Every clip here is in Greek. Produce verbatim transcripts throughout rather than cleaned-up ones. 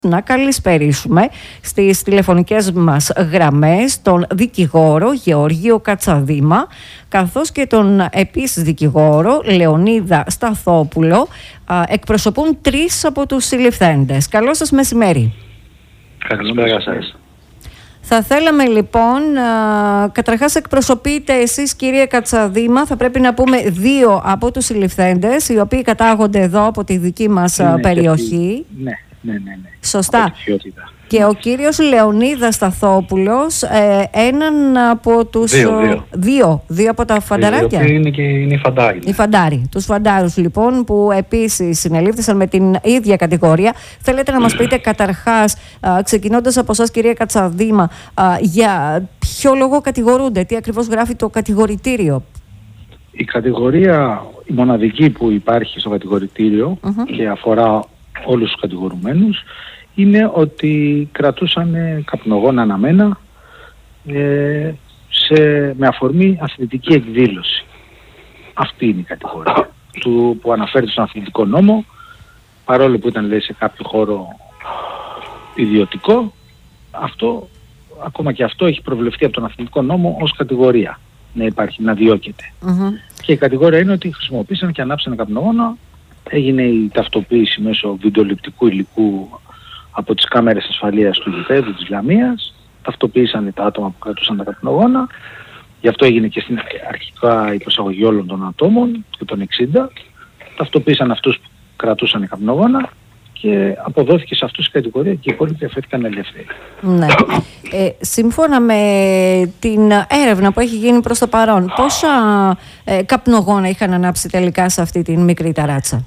Να καλησπερίσουμε στις τηλεφωνικές μας γραμμές τον δικηγόρο Γεωργίο Κατσαδήμα, καθώς και τον επίσης δικηγόρο Λεωνίδα Σταθόπουλο. Εκπροσωπούν τρεις από τους συλληφθέντες. Καλό σας μεσημέρι. Καλησπέρα σας. Θα θέλαμε λοιπόν, καταρχάς εκπροσωπείτε εσείς κύριε Κατσαδήμα, θα πρέπει να πούμε δύο από τους συλληφθέντες, οι οποίοι κατάγονται εδώ από τη δική μας ναι, περιοχή. Ναι. Ναι, ναι, ναι. Σωστά. Και ο κύριος Λεωνίδας Σταθόπουλος, ε, έναν από τους... Δύο, δύο. Δύο, δύο από τα φανταράκια. Είναι και είναι οι φαντάροι. Οι φαντάροι. Τους φαντάρους λοιπόν που επίσης συνελήφθησαν με την ίδια κατηγορία. Θέλετε να μας πείτε καταρχάς, α, ξεκινώντας από εσάς κυρία Κατσαδήμα, α, για ποιο λόγο κατηγορούνται, τι ακριβώς γράφει το κατηγορητήριο? Η κατηγορία, η μοναδική που υπάρχει στο κατηγορητήριο uh-huh. και αφορά όλους τους κατηγορουμένους, είναι ότι κρατούσαν καπνογόνα αναμένα ε, σε, με αφορμή αθλητική εκδήλωση. Αυτή είναι η κατηγορία του, που αναφέρεται στον αθλητικό νόμο, παρόλο που ήταν λέει σε κάποιο χώρο ιδιωτικό. Αυτό, ακόμα και αυτό έχει προβλεφθεί από τον αθλητικό νόμο ως κατηγορία να υπάρχει, να διώκεται. Mm-hmm. Και η κατηγορία είναι ότι χρησιμοποίησαν και ανάψαν καπνογόνα. Έγινε η ταυτοποίηση μέσω βιντεοληπτικού υλικού από τις κάμερες ασφαλείας του γηπέδου της Λαμίας. Ταυτοποίησαν τα άτομα που κρατούσαν τα καπνογόνα. Γι' αυτό έγινε και στην αρχικά η προσαγωγή όλων των ατόμων και των εξήντα. Ταυτοποίησαν αυτούς που κρατούσαν καπνογόνα και αποδόθηκε σε αυτούς η κατηγορία και οι υπόλοιποι αφέθηκαν ελεύθεροι. Ναι. Ε, σύμφωνα με την έρευνα που έχει γίνει προς το παρόν, πόσα ε, καπνογόνα είχαν ανάψει τελικά σε αυτή την μικρή ταράτσα?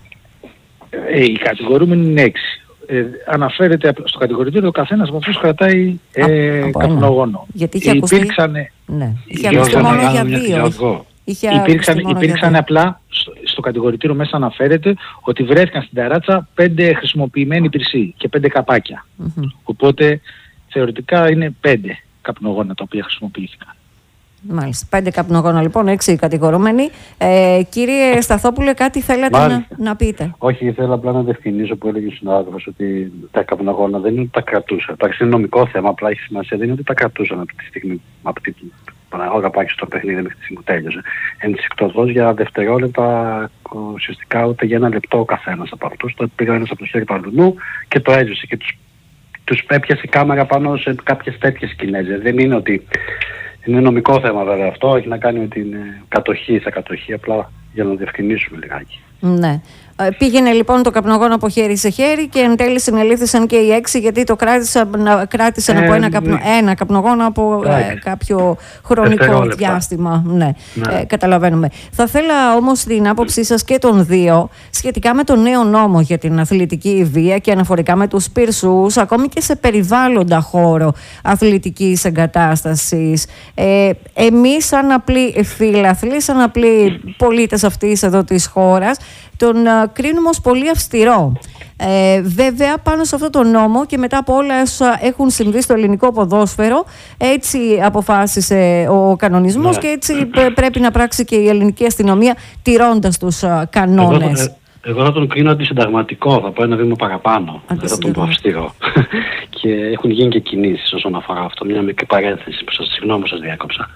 Ε, οι κατηγορούμενοι είναι έξι. Ε, αναφέρεται στο κατηγορητήριο ο καθένας από αυτούς κρατάει ε, Α, καπνογόνο. Γιατί είχε ακουστεί, υπήρξανε, ναι, είχε ακουστεί μόνο για δύο. Είχε υπήρξαν υπήρξαν για απλά στο, στο κατηγορητήριο μέσα αναφέρεται ότι βρέθηκαν στην ταράτσα πέντε χρησιμοποιημένοι πυρσί και πέντε καπάκια. Mm-hmm. Οπότε θεωρητικά είναι πέντε καπνογόνα τα οποία χρησιμοποιήθηκαν. Μάλιστα. Πέντε καπνογόνα λοιπόν, έξι κατηγορούμενοι. Ε, κύριε Σταθόπουλε, κάτι θέλετε να, να πείτε? Όχι, ήθελα απλά να διευκρινίσω που έλεγε ο συνάδελφος ότι τα καπνογόνα δεν είναι ότι τα κρατούσαν. Εντάξει, είναι νομικό θέμα, απλά έχει σημασία, δεν είναι ότι τα κρατούσαν από τη στιγμή, από την ώρα που άρχισε το παιχνίδι μέχρι τη στιγμή που τέλειωσε. Ενσυκτοδός για δευτερόλεπτα, ουσιαστικά ούτε για ένα λεπτό ο καθένας από αυτούς. Το πήγα ένας από το χέρι του αλουνού και το έζησε και τους, τους έπιασε η κάμερα πάνω σε κάποιες τέτοιες σκηνές. Δεν είναι ότι. Είναι νομικό θέμα βέβαια αυτό, έχει να κάνει με την κατοχή στα κατοχή, απλά για να διευκρινίσουμε λιγάκι. Ναι. Πήγαινε λοιπόν το καπνογόνο από χέρι σε χέρι και εν τέλει συνελήφθησαν και οι έξι, γιατί το κράτησαν, κράτησαν ε, από ένα, καπνο, ένα καπνογόνο από ε, κάποιο χρονικό διάστημα. Ναι, ναι. Ε, καταλαβαίνουμε. Θα θέλα όμως την άποψή σας και των δύο σχετικά με τον νέο νόμο για την αθλητική βία και αναφορικά με τους πυρσούς, ακόμη και σε περιβάλλοντα χώρο αθλητικής εγκατάστασης. Ε, εμείς σαν απλοί φίλαθλοι, σαν απλοί πολίτες αυτής εδώ της χώρας, τον uh, κρίνουμε ως πολύ αυστηρό. Ε, βέβαια πάνω σε αυτό το νόμο και μετά από όλα όσα έχουν συμβεί στο ελληνικό ποδόσφαιρο, έτσι αποφάσισε ο κανονισμός, ναι. Και έτσι πρέπει να πράξει και η ελληνική αστυνομία τηρώντας τους uh, κανόνες. Εγώ, ε, εγώ θα τον κρίνω αντισυνταγματικό, θα πω ένα βήμα παραπάνω, δεν θα τον πω αυστηρό. Και έχουν γίνει και κινήσεις όσον αφορά αυτό. Μια μικρή παρένθεση που σας, συγγνώμη που σας διάκοψα.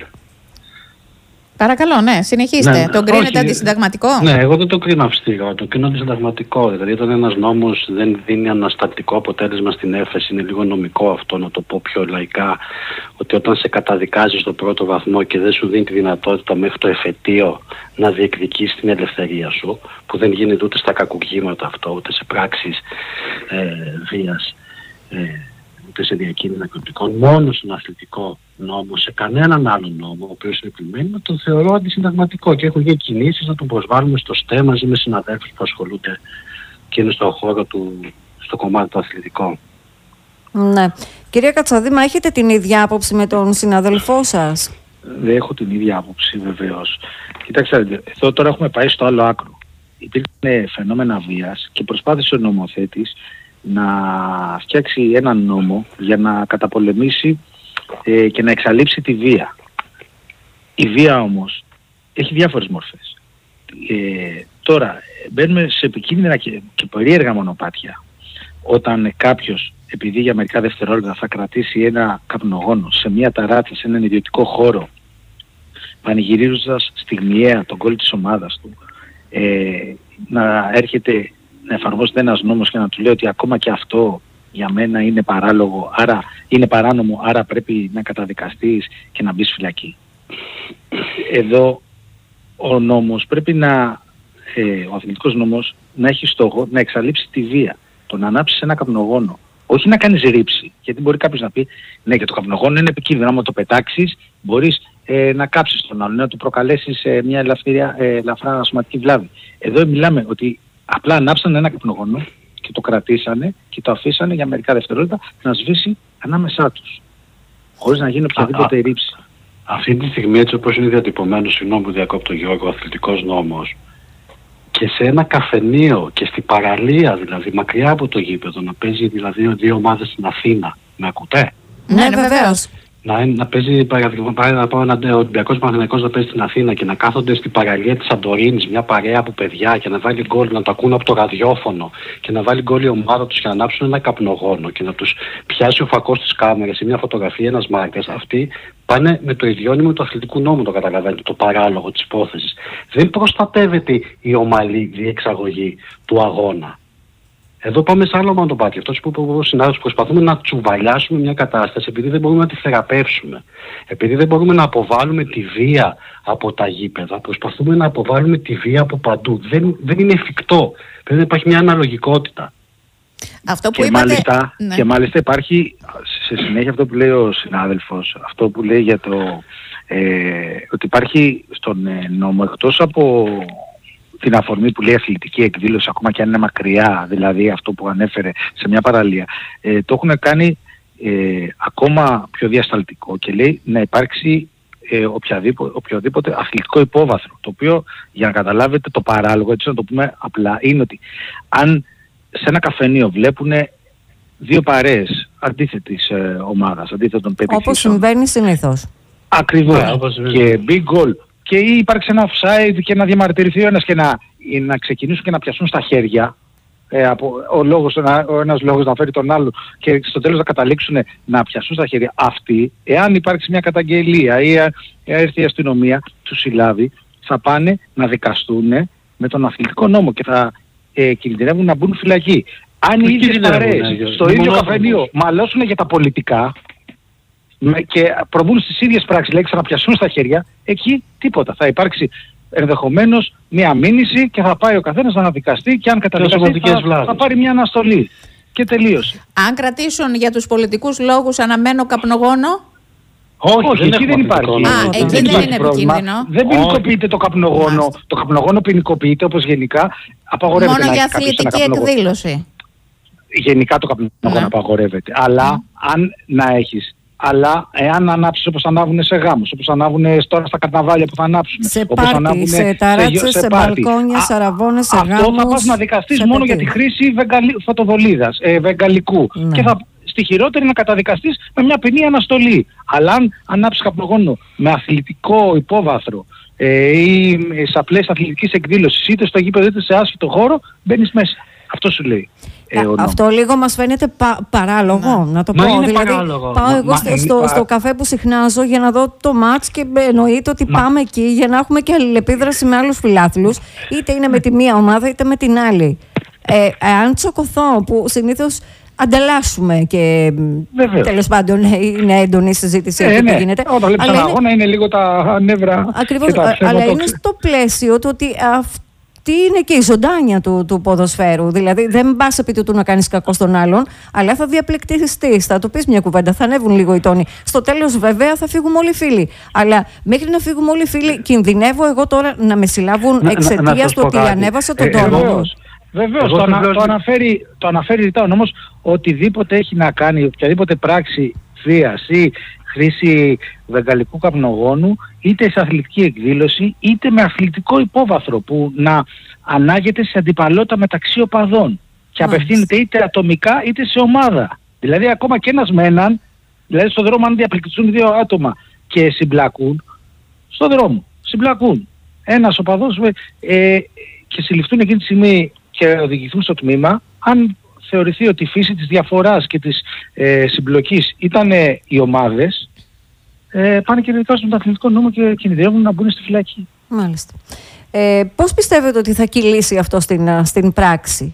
Παρακαλώ, ναι, συνεχίστε. Ναι, τον κρίνετε αντισυνταγματικό? Ναι, εγώ δεν το κρίνω αυστηρό, το κρίνω αντισυνταγματικό. Δηλαδή, όταν ένας νόμος δεν δίνει αναστατικό αποτέλεσμα στην έφεση, είναι λίγο νομικό αυτό, να το πω πιο λαϊκά, ότι όταν σε καταδικάζει στο πρώτο βαθμό και δεν σου δίνει τη δυνατότητα μέχρι το εφετείο να διεκδικείς την ελευθερία σου, που δεν γίνεται ούτε στα κακουργήματα αυτό, ούτε σε πράξεις ε, βίας, ε, ούτε σε διακίνηση ναρκωτικών, μόνο στον αθλητικό νόμο, σε κανέναν άλλο νόμο, ο οποίος είναι πλημμένος, τον θεωρώ αντισυνταγματικό και έχω γίνει κινήσεις να τον προσβάλλουμε στο ΣΤΕ μαζί με συναδέλφους που ασχολούνται και είναι στο χώρο του, στο κομμάτι του αθλητικό. Ναι. Κυρία Κατσαδήμα, έχετε την ίδια άποψη με τον συναδελφό σας? Δεν έχω την ίδια άποψη βεβαίως. Κοιτάξτε, εδώ τώρα έχουμε πάει στο άλλο άκρο. Υπήρχαν φαινόμενα βίας και προσπάθησε ο νομοθέτης να φτιάξει έναν νόμο για να καταπολεμήσει ε, και να εξαλείψει τη βία. Η βία όμως έχει διάφορες μορφές. Ε, τώρα μπαίνουμε σε επικίνδυνα και, και περίεργα μονοπάτια όταν κάποιος επειδή για μερικά δευτερόλεπτα θα κρατήσει ένα καπνογόνο σε μια ταράτσα, σε έναν ιδιωτικό χώρο, πανηγυρίζοντας στιγμιαία τον γκολ της ομάδας του, ε, να έρχεται να εφαρμόζεται ένας νόμος και να του λέει ότι ακόμα και αυτό για μένα είναι παράλογο, άρα είναι παράνομο, άρα πρέπει να καταδικαστείς και να μπεις φυλακή. Εδώ ο νόμος πρέπει να, ε, ο αθλητικός νόμος να έχει στόχο να εξαλείψει τη βία. Το να ανάψεις ένα καπνογόνο, όχι να κάνεις ρήψη, γιατί μπορεί κάποιος να πει ναι, και το καπνογόνο είναι επικίνδυνο, άμα το πετάξεις μπορείς ε, να κάψεις τον άλλον, να του προκαλέσεις ε, μια ελαφριά, ε, ελαφρά σωματική βλάβη. Εδώ μιλάμε ότι απλά ανάψανε ένα καπνογόνο και το κρατήσανε και το αφήσανε για μερικά δευτερόλεπτα να σβήσει ανάμεσά τους, χωρίς να γίνει οποιαδήποτε ρήψη. Αυτή τη στιγμή, έτσι όπως είναι διατυπωμένο, συγγνώμη που διακόπτω Γιώργο, ο αθλητικός νόμος, και σε ένα καφενείο και στην παραλία, δηλαδή μακριά από το γήπεδο, να παίζει δηλαδή δύο ομάδες στην Αθήνα, με ακούτε? Ναι, ναι, βεβαίως. Να, να παίζει, παράδειγμα, να πάω ένα Ολυμπιακός Παναθηναϊκός να παίζει στην Αθήνα και να κάθονται στην παραλία της Σαντορίνης μια παρέα από παιδιά και να βάλει γκολ, να το ακούν από το ραδιόφωνο και να βάλει γκολ η ομάδα τους και να ανάψουν ένα καπνογόνο και να τους πιάσει ο φακός της κάμερας σε μια φωτογραφία ένας μάρκας. Αυτοί πάνε με το ιδιώνυμο του αθλητικού νόμου, το καταλαβαίνετε, το παράλογο της υπόθεσης. Δεν προστατεύεται η ομαλή διεξαγωγή του αγώνα. Εδώ πάμε σε άλλο μονοπάτι. Αυτό που είπε ο συνάδελφος, προσπαθούμε να τσουβαλιάσουμε μια κατάσταση επειδή δεν μπορούμε να τη θεραπεύσουμε. Επειδή δεν μπορούμε να αποβάλουμε τη βία από τα γήπεδα. Προσπαθούμε να αποβάλουμε τη βία από παντού. Δεν, δεν είναι εφικτό. Πρέπει να υπάρχει μια αναλογικότητα. Αυτό που και, είπατε... μάλιστα, ναι. και μάλιστα υπάρχει σε συνέχεια αυτό που λέει ο συνάδελφος, αυτό που λέει για το ε, ότι υπάρχει στον ε, νόμο, εκτός από την αφορμή που λέει αθλητική εκδήλωση, ακόμα και αν είναι μακριά, δηλαδή αυτό που ανέφερε σε μια παραλία, ε, το έχουν κάνει ε, ακόμα πιο διασταλτικό και λέει να υπάρξει ε, οποιαδήποτε, οποιοδήποτε αθλητικό υπόβαθρο, το οποίο, για να καταλάβετε το παράλογο, έτσι να το πούμε απλά, είναι ότι αν σε ένα καφενείο βλέπουν δύο παρέες αντίθετης ε, ομάδας, αντίθετων πεπιθήσεων, όπως συμβαίνει συνήθως. Ακριβώς. Yeah, και big goal. Και ή υπάρξει ένα offside και να διαμαρτυρηθεί ο ένας και να, να ξεκινήσουν και να πιαστούν στα χέρια, ε, από, ο, λόγος, ο ένας λόγος να φέρει τον άλλο και στο τέλος να καταλήξουν να πιαστούν στα χέρια. Αυτοί, εάν υπάρξει μια καταγγελία ή έρθει η αστυνομία, τους συλλάβει, θα πάνε να δικαστούν με τον αθλητικό νόμο και θα ε, κινδυνεύουν να μπουν φυλακή. Αν οι ίδιες παρέες στο ίδιο καφενείο μαλώσουν για τα πολιτικά και προβούν στις ίδιες πράξεις, λέει, ξαναπιαστούν στα χέρια, εκεί τίποτα. Θα υπάρξει ενδεχομένως μια μήνυση και θα πάει ο καθένας να αναδικαστεί και αν καταδικαστεί θα, θα πάρει μια αναστολή. Και τελείωσε. Αν κρατήσουν για τους πολιτικούς λόγους αναμένο καπνογόνο... Όχι, όχι, εκεί δεν υπάρχει. Α, εκεί δεν, δεν είναι επικίνδυνο. Δεν ποινικοποιείται το καπνογόνο. Μάλιστα. Το καπνογόνο ποινικοποιείται όπως γενικά απαγορεύεται. Μόνο για αθλητική εκδήλωση. Γενικά το καπνογόνο ναι. απαγορεύεται. Αλλά mm. αν να έχεις... Αλλά εάν ανάψεις όπως ανάβουν σε γάμους, όπως ανάβουν τώρα στα καρναβάλια που θα ανάψουν, σε όπως πάρτι, σε ταράτσες, σε, σε, σε μπαλκόνια, σε αραβώνες, σε γάμους. Αυτό θα πας να δικαστείς μόνο για τη χρήση βεγγαλι... φωτοβολίδας, ε, βεγγαλικού. Ναι. Και θα στη χειρότερη να καταδικαστείς με μια ποινή αναστολή. Αλλά αν ανάψεις καπνογόνο με αθλητικό υπόβαθρο ε, ή σε απλές αθλητικής εκδήλωσης, είτε στο γήπεδο είτε σε άσχητο χώρο, μπαίνεις μέσα. Αυτό σου λέει. Ε, αυτό λίγο μας φαίνεται πα, παράλογο, να, να το μα πω. Είναι δηλαδή, παράλογο. πάω εγώ μα, στο, μα, στο, στο καφέ που συχνάζω για να δω το μάτς και εννοείται ότι μα, πάμε εκεί για να έχουμε και αλληλεπίδραση με άλλους φιλάθλους, είτε είναι με τη μία ομάδα είτε με την άλλη. Ε, αν τσοκωθώ, που συνήθως ανταλλάσσουμε και τέλος πάντων είναι έντονη η συζήτηση ε, εκεί ναι. που γίνεται. Όταν βλέπεις ένα αγώνα είναι λίγο τα νεύρα. Ακριβώς, αλλά είναι στο πλαίσιο του ότι αυτό τι είναι και η ζωντάνια του, του ποδοσφαίρου. Δηλαδή, δεν πας επί του να κάνεις κακό στον άλλον, αλλά θα διαπληκτιστείς, θα του πεις μια κουβέντα, θα ανέβουν λίγο οι τόνοι. Στο τέλος, βέβαια, θα φύγουμε όλοι οι φίλοι. Αλλά μέχρι να φύγουμε όλοι οι φίλοι, κινδυνεύω εγώ τώρα να με συλλάβουν εξαιτίας του ότι ανέβασα τον τόνο μου. Βεβαίως, το, ανα, το αναφέρει, το αναφέρει ρητά ο νόμος, οτιδήποτε έχει να κάνει, οποιαδήποτε πράξη βίας ή χρήση βεγγαλικού καπνογόνου, είτε σε αθλητική εκδήλωση, είτε με αθλητικό υπόβαθρο που να ανάγεται σε αντιπαλότητα μεταξύ οπαδών και απευθύνεται είτε ατομικά είτε σε ομάδα. Δηλαδή ακόμα και ένας με έναν, δηλαδή στον δρόμο αν διαπληκτιστούν δύο άτομα και συμπλακούν, στον δρόμο συμπλακούν ένας οπαδός ε, και συλληφθούν εκείνη τη στιγμή και οδηγηθούν στο τμήμα, αν θεωρηθεί ότι η φύση της διαφοράς και της ε, συμπλοκής ήταν ε, οι ομάδες, ε, πάνε και δικάζουν τον αθλητικό νόμο και κινδυνεύουν να μπουν στη φυλακή. Μάλιστα. Ε, πώς πιστεύετε ότι θα κυλήσει αυτό στην, στην πράξη?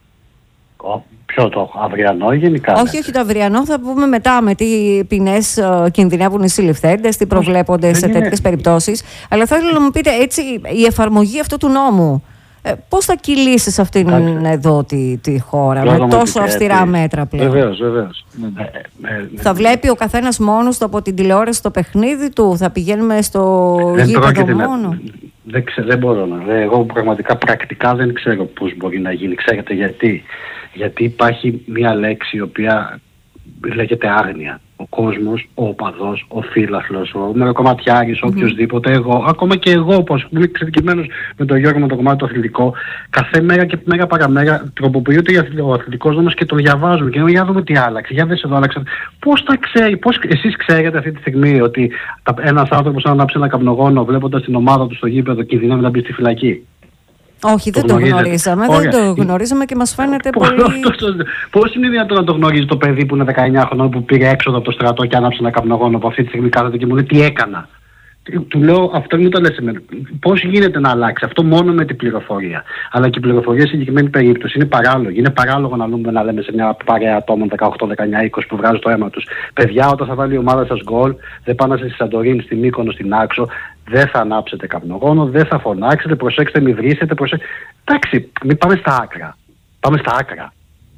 Ποιο το αυριανό ή γενικά? Όχι, όχι το αυριανό, θα πούμε μετά με τι ποινές uh, κινδυνεύουν οι συλληφθέντες, τι προβλέπονται σε τέτοιες περιπτώσεις. Αλλά θα ήθελα να μου πείτε έτσι, η εφαρμογή αυτού του νόμου, ε, πώς θα κυλήσει σε αυτήν εδώ τη, τη χώρα, με τόσο αυστηρά μέτρα πλέον? Βεβαίως, βεβαίως. Θα βλέπει ο καθένας μόνος του από την τηλεόραση το παιχνίδι του, θα πηγαίνουμε στο γήπεδο μόνο? Δεν, ξε, δεν μπορώ να. Εγώ πραγματικά πρακτικά δεν ξέρω πώς μπορεί να γίνει. Ξέρετε γιατί? Γιατί υπάρχει μια λέξη η οποία λέγεται άγνοια. Ο κόσμος, ο οπαδός, ο φίλαθλος, ο μεροκομματιάρης, mm-hmm. οποιοσδήποτε, εγώ, ακόμα και εγώ, όπως είμαι εξειδικευμένος με τον Γιώργο με το κομμάτι του αθλητικό, κάθε μέρα και μέρα παραμέρα τροποποιείται ο αθλητικός νόμος και το διαβάζουμε. Και για να δούμε τι άλλαξε. Για δες εδώ άλλαξε. Πώς τα ξέρει, πώς εσείς ξέρετε αυτή τη στιγμή ότι ένας άνθρωπος αν ανάψει ένα καπνογόνο βλέποντας την ομάδα του στο γήπεδο κινδυνεύει να μπει στη φυλακή? Όχι, το δεν γνωρίζετε. το γνωρίζαμε. Ωραία. Δεν το γνωρίζαμε και μας φαίνεται πολύ. Πώς είναι δυνατόν να το γνωρίζει το παιδί που είναι δεκαεννιά χρονών, που πήρε έξοδο από το στρατό και άναψε ένα καπνογόνο, που αυτή τη στιγμή κάθεται και μου λέει τι έκανα? Του λέω, αυτό μην το λες εμένα. Πώς γίνεται να αλλάξει αυτό μόνο με την πληροφορία? Αλλά και η πληροφορία σε συγκεκριμένη περίπτωση είναι παράλογη. Είναι παράλογο να λέμε, να λέμε σε μια παρέα ατόμων δεκαοκτώ, δεκαεννιά, είκοσι που βγάζει το αίμα τους. Παιδιά, όταν θα βάλει η ομάδα σας γκολ, δεν πάνε στη Σαντορίνη, στην Μύκονο, στην Άξο, δεν θα ανάψετε καπνογόνο, δεν θα φωνάξετε, προσέξτε, μη βρίσετε, προσέξτε. Εντάξει, μην πάμε στα άκρα. Πάμε στα άκρα.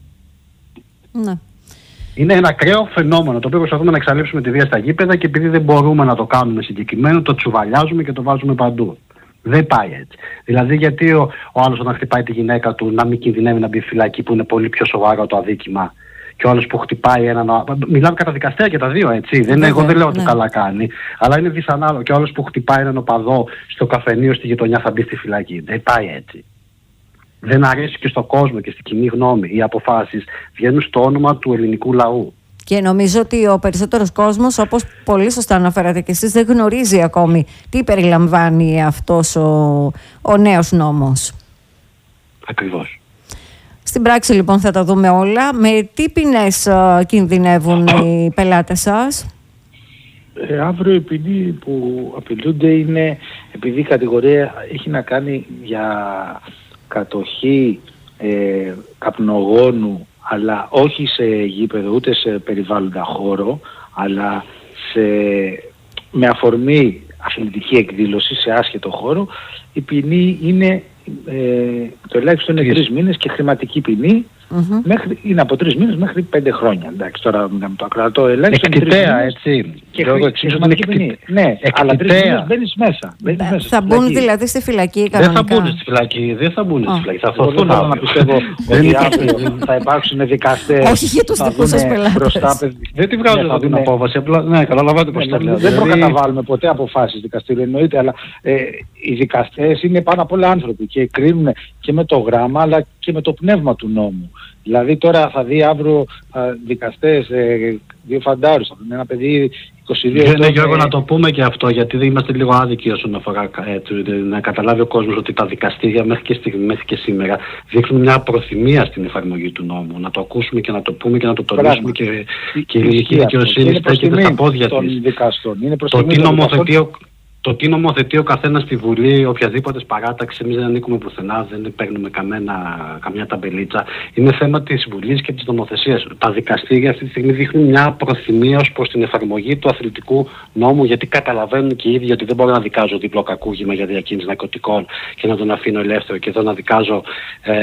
Ναι. Είναι ένα ακραίο φαινόμενο το οποίο προσπαθούμε να εξαλείψουμε τη βία στα γήπεδα και επειδή δεν μπορούμε να το κάνουμε συγκεκριμένο, το τσουβαλιάζουμε και το βάζουμε παντού. Δεν πάει έτσι. Δηλαδή, γιατί ο, ο άλλος όταν χτυπάει τη γυναίκα του να μην κινδυνεύει να μπει φυλακή, που είναι πολύ πιο σοβαρό το αδίκημα, και ο άλλος που χτυπάει έναν. Μιλάμε κατά δικαστέα και τα δύο, έτσι. Δεν, εγώ δεν λέω ότι ναι. καλά κάνει, αλλά είναι δυσανάλογο. Και ο άλλος που χτυπάει έναν οπαδό στο καφενείο στη γειτονιά θα μπει στη φυλακή. Δεν πάει έτσι. Δεν αρέσει και στον κόσμο και στην κοινή γνώμη. Οι αποφάσεις βγαίνουν στο όνομα του ελληνικού λαού. Και νομίζω ότι ο περισσότερος κόσμος, όπως πολύ σωστά αναφέρατε και εσείς, δεν γνωρίζει ακόμη τι περιλαμβάνει αυτός ο, ο νέος νόμος. Ακριβώς. Στην πράξη λοιπόν θα τα δούμε όλα. Με τι ποινές uh, κινδυνεύουν οι πελάτες σας? Ε, αύριο η ποινή που απειλούνται είναι, επειδή η κατηγορία έχει να κάνει για κατοχή ε, καπνογόνου, αλλά όχι σε γήπεδο ούτε σε περιβάλλοντα χώρο, αλλά σε, με αφορμή αθλητική εκδήλωση σε άσχετο χώρο, η ποινή είναι ε, το ελάχιστο είναι τρεις μήνες και χρηματική ποινή. Mm-hmm. Μέχρι, είναι από τρεις μήνες μέχρι πέντε χρόνια. Εντάξει, τώρα μιλάμε το ακρατό ελάχιστο. Εκτιτέα, έτσι. Και, χρη, και χρηματική ποινή. Ναι, εκτιτέα. Αλλά τρεις μήνες μπαίνεις μέσα. Μπαίνεις μέσα θα μπουν φυλακή. Δηλαδή στη φυλακή κανονικά? Δεν θα μπουν στη φυλακή. Δεν θα μπουν στη φυλακή. Θα αυτοθούν να πιστεύω ότι αύριο θα υπάρξουν δικαστές. Όχι για τους δικούς σας πελάτες. Δεν τη βγάζω εδώ την απόφαση. Απλά, ναι, καταλαβαίνετε πώς το λέω. Δεν προκαταβάλουμε ποτέ αποφάσεις δικαστήριου, εννοείται, αλλά οι δικαστές είναι πάνω απ' όλα άνθρωποι και κρίνουν και με το γράμμα αλλά και με το πνεύμα του νόμου. Δηλαδή τώρα θα δει αύριο α, δικαστές, ε, δύο φαντάρους, θα δει ένα παιδί είκοσι δύο ετών. Ναι, Γιώργο, να το πούμε και αυτό, γιατί δεν είμαστε λίγο άδικοι όσον αφορά ε, να καταλάβει ο κόσμος ότι τα δικαστήρια μέχρι και, στιγμή, μέχρι και σήμερα δείχνουν μια προθυμία στην εφαρμογή του νόμου. Να το ακούσουμε και να το πούμε και να το τονίσουμε και, και η ελληνική δικαιοσύνη στέκεται στα πόδια της. Το τι νομοθετεί Το τι νομοθετεί ο καθένας στη Βουλή, οποιαδήποτε παράταξη, εμείς δεν ανήκουμε πουθενά, δεν παίρνουμε καμένα, καμιά ταμπελίτσα. Είναι θέμα της Βουλής και της νομοθεσίας. Τα δικαστήρια αυτή τη στιγμή δείχνουν μια προθυμία ως προς την εφαρμογή του αθλητικού νόμου, γιατί καταλαβαίνουν και οι ίδιοι ότι δεν μπορώ να δικάζω διπλό κακούγημα για διακίνηση ναρκωτικών και να τον αφήνω ελεύθερο και εδώ να δικάζω ε,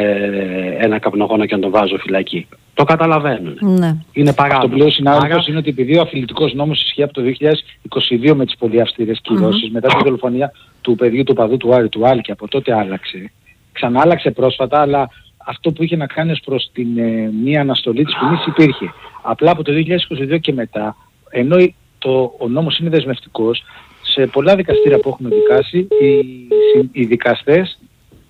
ένα καπνογόνο και να τον βάζω φυλακή. Το καταλαβαίνουν. Ναι. Είναι παράδοξο. Το πλέον συνάδελφος Άρα... είναι ότι επειδή ο αθλητικός νόμος ισχύει από το δύο χιλιάδες είκοσι δύο με τις πολύ αυστηρές κυρώσεις, mm-hmm. μετά την δολοφονία του παιδιού του παδού του Άρη του Άλ, και από τότε άλλαξε. Ξανά άλλαξε πρόσφατα, αλλά αυτό που είχε να κάνει ως προς την ε, μία αναστολή της ποινής υπήρχε. Απλά από το δύο χιλιάδες είκοσι δύο και μετά, ενώ το, ο νόμος είναι δεσμευτικός, σε πολλά δικαστήρια που έχουμε δικάσει, οι, οι δικαστές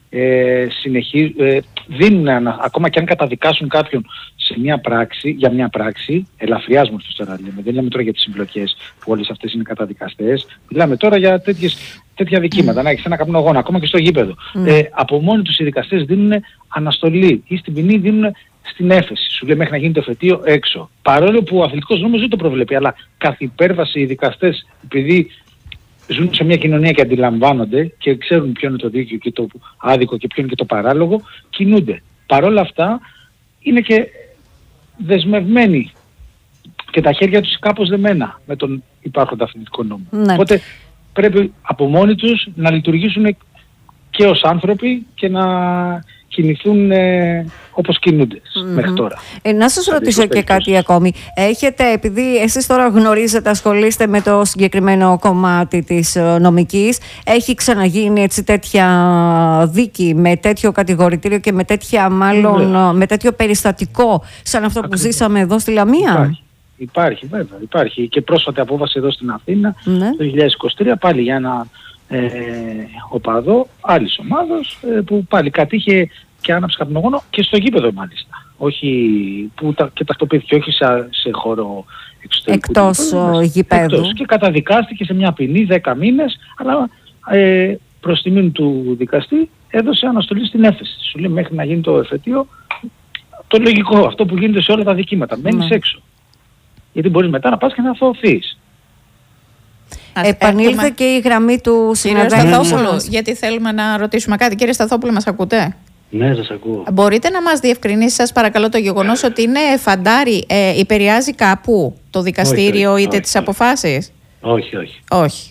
Ε, συνεχί, ε, δίνουν ανα, ακόμα και αν καταδικάσουν κάποιον σε μια πράξη, για μια πράξη ελαφριάς μορφής τώρα λέμε, δεν λέμε τώρα για τις συμπλοκές που όλες αυτές είναι καταδικαστές, μιλάμε τώρα για τέτοιες, τέτοια δικήματα, mm. να έχεις ένα καπνογόνο ακόμα και στο γήπεδο. Mm. Ε, από μόνοι τους οι δικαστές δίνουν αναστολή ή στην ποινή δίνουν στην έφεση. Σου λέει μέχρι να γίνει το εφετείο έξω. Παρόλο που ο αθλητικός νόμος δεν το προβλέπει, αλλά καθ' υπέρβαση οι δικαστές, επειδή ζουν σε μια κοινωνία και αντιλαμβάνονται και ξέρουν ποιο είναι το δίκαιο και το άδικο και ποιο είναι και το παράλογο, κινούνται. Παρ' όλα αυτά είναι και δεσμευμένοι και τα χέρια τους κάπως δεμένα με τον υπάρχοντα αθλητικό νόμο. Ναι. Οπότε πρέπει από μόνοι τους να λειτουργήσουν και ως άνθρωποι και να κινηθούν ε, όπως κινούνται mm-hmm. μέχρι τώρα. Ε, να σας ρωτήσω και κάτι ακόμη. Έχετε, επειδή εσείς τώρα γνωρίζετε, ασχολείστε με το συγκεκριμένο κομμάτι της νομικής, έχει ξαναγίνει έτσι τέτοια δίκη με τέτοιο κατηγορητήριο και με, τέτοια, μάλλον, mm-hmm. με τέτοιο περιστατικό σαν αυτό Ακριβώς. που ζήσαμε εδώ στη Λαμία? Υπάρχει, υπάρχει βέβαια. Υπάρχει και πρόσφατη απόφαση εδώ στην Αθήνα mm-hmm. το δύο χιλιάδες είκοσι τρία πάλι για ένα ε, οπαδό άλλης ομάδος ε, που πάλι κατήχε και άναψε καπνογόνο και στο γήπεδο μάλιστα. Όχι, που τα, και τακτοποιήθηκε όχι σε, σε χώρο εξωτερικού. Εκτός γήπεδου. Εκτός, και καταδικάστηκε σε μια ποινή δέκα μήνες, αλλά ε, προς τιμήν του δικαστή έδωσε αναστολή στην έφεση. Σου λέει μέχρι να γίνει το εφετείο, το λογικό, αυτό που γίνεται σε όλα τα δικήματα. Μένεις ναι. έξω. Γιατί μπορείς μετά να πας και να αθωωωθείς. Επανήλθε έχουμε... και η γραμμή του συναδέλφου. Γιατί θέλουμε να ρωτήσουμε κάτι. Κύριε Σταθόπουλε, μας ακούτε? Ναι, σας ακούω. Μπορείτε να μας διευκρινίσει, σας παρακαλώ, το γεγονός ότι είναι φαντάρι, ε, υπεριάζει κάπου το δικαστήριο όχι, είτε όχι, τις όχι. αποφάσεις? Όχι, όχι. Όχι.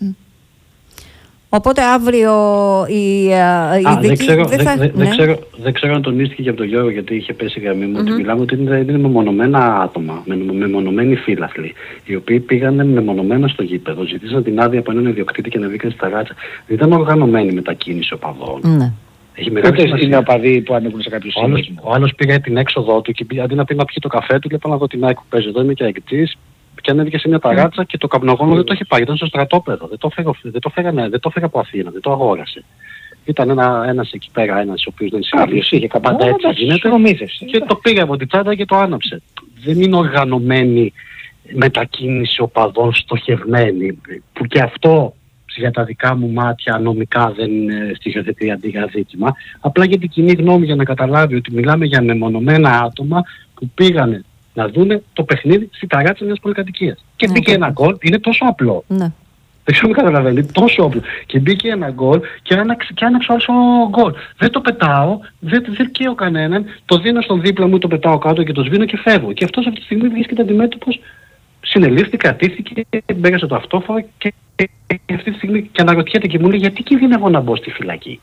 Οπότε αύριο η, η δική... Δεν ξέρω, δεν, δεν, θα... δεν, ναι. ξέρω, δεν ξέρω αν τονίστηκε και από τον Γιώργο, γιατί είχε πέσει η γραμμή μου, mm-hmm. ότι μιλάμε ότι είναι, είναι μεμονωμένα άτομα, με, μεμονωμένοι φύλαθλοι, οι οποίοι πήγαν μεμονωμένα στο γήπεδο, ζητήσαν την άδεια από έναν ιδιοκτήτη και να βγήκαν στα ράτσα. Δεν ήταν οργανωμένη μετακίνηση οπαδών. Mm-hmm. Έχει μεγάλη σημασία. Είναι οπαδοί που ανήκουν σε κάποιο σύνδεσμο. Ο άλλος πήγε την έξοδό του και αντί να πει να πιει το καφέ του, και να δω την ΑΕΚ που παίζει εδώ, είμαι και αεκτής, και ανέβηκε σε μια ταράτσα mm. και το καπνογόνο mm. δεν το είχε πάρει, ήταν στο στρατόπεδο. Δεν το έφερε από Αθήνα, δεν το αγόρασε. Ήταν ένα, ένας εκεί πέρα, ένας ο οποίος δεν συναντήσει, είχε πάντα έτσι γίνεται, και το πήγε από την τσάντα και το άναψε. Δεν είναι οργανωμένη μετακίνηση οπαδών στοχευμένη, που και αυτό για τα δικά μου μάτια νομικά δεν στοιχειοθετεί αντιγραφήτημα, απλά για την κοινή γνώμη, για να καταλάβει ότι μιλάμε για μεμονωμένα άτομα που πήγανε να δούνε το παιχνίδι στη ταράτσα μιας πολυκατοικίας. Και μπήκε ναι, ένα γκολ, είναι τόσο απλό. Ναι. Δεν ξέρω αν καταλαβαίνει, τόσο απλό. Και μπήκε ένα γκολ και άναξε, και άναξε όλο ο γκολ. Δεν το πετάω, δεν, δεν καίω κανέναν, το δίνω στον δίπλα μου, το πετάω κάτω και το σβήνω και φεύγω. Και αυτός αυτή τη στιγμή βρίσκεται αντιμέτωπος, συνελήφθη, κρατήθηκε, μπέγασε το αυτόφορο και, και, και αυτή τη στιγμή και αναρωτιέται και μου λέει γιατί κινδυνεύω να μπω στη φυλακή.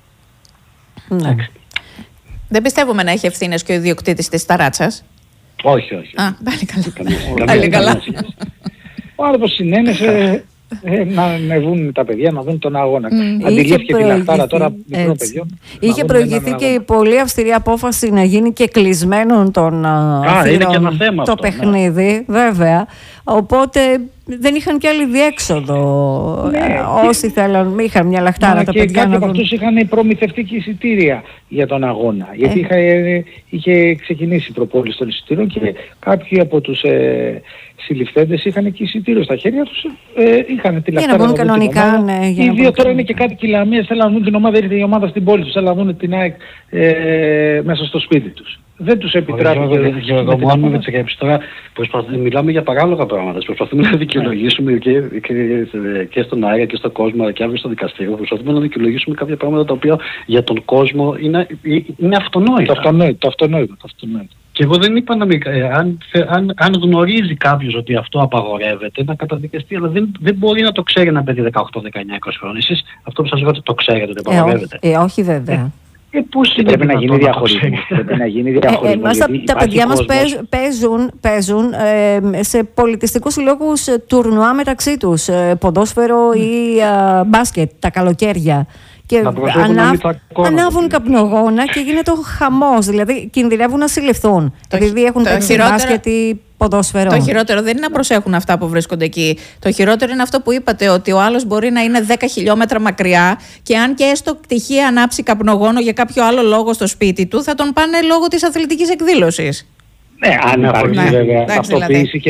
Ναι. Δεν πιστεύουμε να έχει ευθύνες και ο ιδιοκτήτης της ταράτσας. Όχι, όχι. Α, πάλι καλά. Πάλι καλά. Ο άνθρωπος συνένεσε ε, να ανεβούν τα παιδιά, να δουν τον αγώνα. Mm. Αντιλήφθηκε τη λαχτάρα τώρα μικρών παιδιών. Είχε προηγηθεί και η πολύ αυστηρή απόφαση να γίνει και κλεισμένον των θύρων το αυτό, παιχνίδι, ναι. βέβαια. Οπότε δεν είχαν και άλλη διέξοδο. Ναι, ε, όσοι θέλαν, είχαν μια λαχτάρα τα και παιδιά. Και κάποιοι από αυτούς είχαν προμηθευτεί και εισιτήρια για τον αγώνα. Ε. Γιατί είχα, ε, είχε ξεκινήσει η προπόληση των εισιτήριων και κάποιοι από τους ε, συλληφθέντες είχαν και εισιτήριο στα χέρια τους. Ε, είχαν τη λαχτάρα. Για να μπουν κανονικά, ναι. Οι δύο τώρα είναι και κάτι κυλαμίες, θέλουν να δουν την ομάδα, ήρθε η ομάδα στην πόλη τους, θέλουν να δουν την ΑΕΚ ε, μέσα στο σπίτι τους. Δεν τους επιτράπηκε. Γιώργο, μου αν με επιτρέψεις τώρα, μιλάμε για παράλογα πράγματα. Προσπαθούμε να δικαιολογήσουμε και, και, και στον αέρα και στον κόσμο, αλλά και αύριο στο δικαστήριο. Προσπαθούμε να δικαιολογήσουμε κάποια πράγματα τα οποία για τον κόσμο είναι, είναι αυτονόητα. Το αυτονόητο, το αυτονόητο, το αυτονόητο. Και εγώ δεν είπα να μην, αν, αν, αν γνωρίζει κάποιος ότι αυτό απαγορεύεται, να καταδικαστεί, αλλά δεν, δεν μπορεί να το ξέρει ένα παιδί δεκαοκτώ, δεκαεννιά, είκοσι χρόνων. Εσείς αυτό που σας λέω το ξέρετε ότι απαγορεύεται. Ε, όχι, ε, όχι βέβαια. Ε, πώς είναι πρέπει, να γίνει διαχωρισμό, πρέπει να γίνει διαχωρισμό. Ε, εμάς τα, τα παιδιά μας παίζουν, παίζουν ε, σε πολιτιστικούς συλλόγους τουρνουά μεταξύ τους, ε, ποδόσφαιρο mm. ή ε, μπάσκετ τα καλοκαίρια. Και ανάβ, ανάβουν καπνογόνα και γίνεται ο χαμός. Δηλαδή κινδυνεύουν να συλληφθούν. Επειδή έχουν παίξει μπάσκετ ή ποδόσφαιρο. Το χειρότερο δεν είναι να προσέχουν αυτά που βρίσκονται εκεί. Το χειρότερο είναι αυτό που είπατε, ότι ο άλλος μπορεί να είναι δέκα χιλιόμετρα μακριά και αν και έστω τυχαία ανάψει καπνογόνο για κάποιο άλλο λόγο στο σπίτι του, θα τον πάνε λόγω της αθλητικής εκδήλωσης. Ναι, αν υπάρχει ναι. βέβαια ταυτοποίηση δηλαδή. Και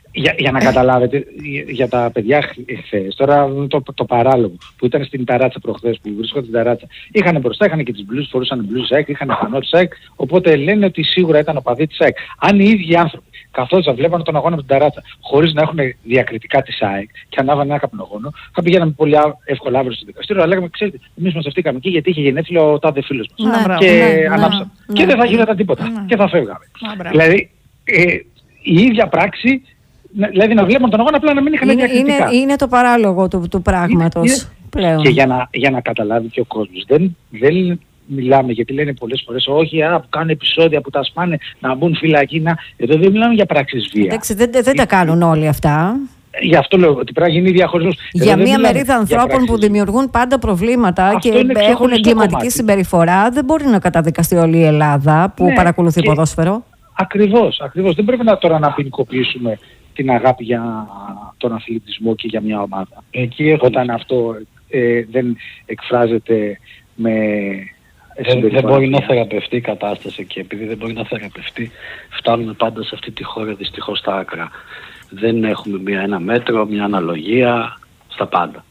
Για, για να καταλάβετε, για τα παιδιά χθες, τώρα το, το παράλογο που ήταν στην ταράτσα προχθές, που βρίσκονται στην ταράτσα, είχαν μπροστά, είχαν και τις μπλούζες, φορούσαν μπλούζες ΑΕΚ, είχαν πανό της ΑΕΚ, οπότε λένε ότι σίγουρα ήταν οπαδοί της ΑΕΚ. Αν οι ίδιοι άνθρωποι καθώς βλέπανε τον αγώνα με την ταράτσα, χωρίς να έχουν διακριτικά της ΑΕΚ και ανάβανε ένα καπνογόνο, θα πηγαίναμε πολύ εύκολα αύριο στο δικαστήριο, αλλά λέγαμε, ξέρετε, εμείς μαζευτήκαμε εκεί γιατί είχε γενέθλιο ο τάδε φίλος μας. Ναι, και ναι, ανάψαμε. Ναι, και ναι, δεν θα ναι, γινόταν τίποτα. Ναι. Και θα φεύγαμε. Ναι, δηλαδή, ε, η ίδια πράξη. Δηλαδή να βλέπουν τον αγώνα απλά να μην είχαν είναι, διακριτικά. Είναι, είναι το παράλογο του, του πράγματος είναι, πλέον. Και για να, για να καταλάβει και ο κόσμος, δεν, δεν μιλάμε, γιατί λένε πολλές φορές, όχι, α, που κάνουν επεισόδια που τα σπάνε, να μπουν φυλακή, να... Εδώ δεν μιλάμε για πράξεις βία. Εντάξει, δεν, δεν τα κάνουν όλοι αυτά. Γι' αυτό λέω ότι πρέπει να γίνει διαχωρισμός. Για μία μερίδα ανθρώπων που δημιουργούν πάντα προβλήματα αυτό και έχουν εγκληματική συμπεριφορά, δεν μπορεί να καταδικαστεί όλη η Ελλάδα που ναι, παρακολουθεί και... ποδόσφαιρο. Ακριβώς, ακριβώς. Δεν πρέπει να τώρα να ποινικοποιήσουμε την αγάπη για τον αθλητισμό και για μια ομάδα. Εκεί όταν αυτό ε, δεν εκφράζεται με... Δεν, δεν μπορεί να θεραπευτεί η κατάσταση και επειδή δεν μπορεί να θεραπευτεί φτάνουμε πάντα σε αυτή τη χώρα δυστυχώς στα άκρα. Δεν έχουμε μια, ένα μέτρο, μια αναλογία στα πάντα.